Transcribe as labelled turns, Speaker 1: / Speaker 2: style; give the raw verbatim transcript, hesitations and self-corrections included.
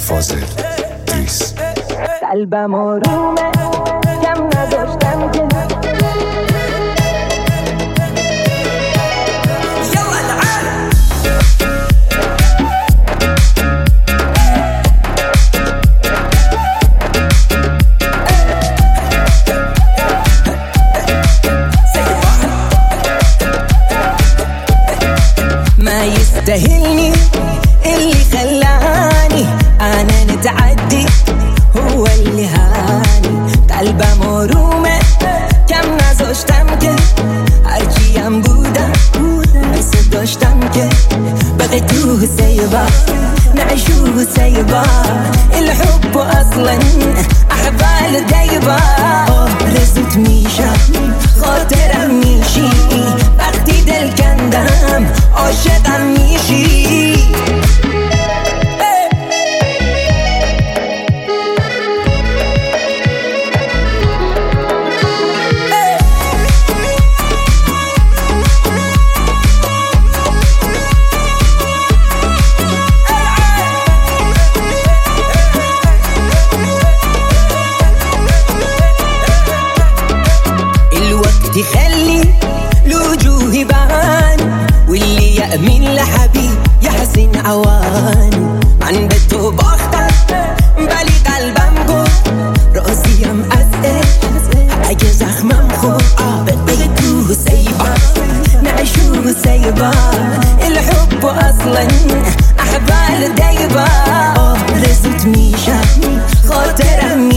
Speaker 1: فاضل دریس.
Speaker 2: قلبم آرومه کم نداشتم که ما يستاهلني اللي خلاني انا نتعدي هو اللي هاني. قلبم آرومه کم نذاشتم که هرچی هم بودم مثل داشتم که بغيتوه سيبا نعيشوه سيبا. الحب اصلا احبال دايبا رزت میشم خاطرم میشی وقتی دل کندم عاشقم میشی. يخلي الوجوه يبان واللي يأمن لحبيب يحسن عوان. عن بيته بختك بالي قلبم گفت راسي مأزق اگه زخمم خورد بغيتوه سيبا نعيشوه سيبا. الحب اصلا احبال دايبا رزت ميشم خاطرم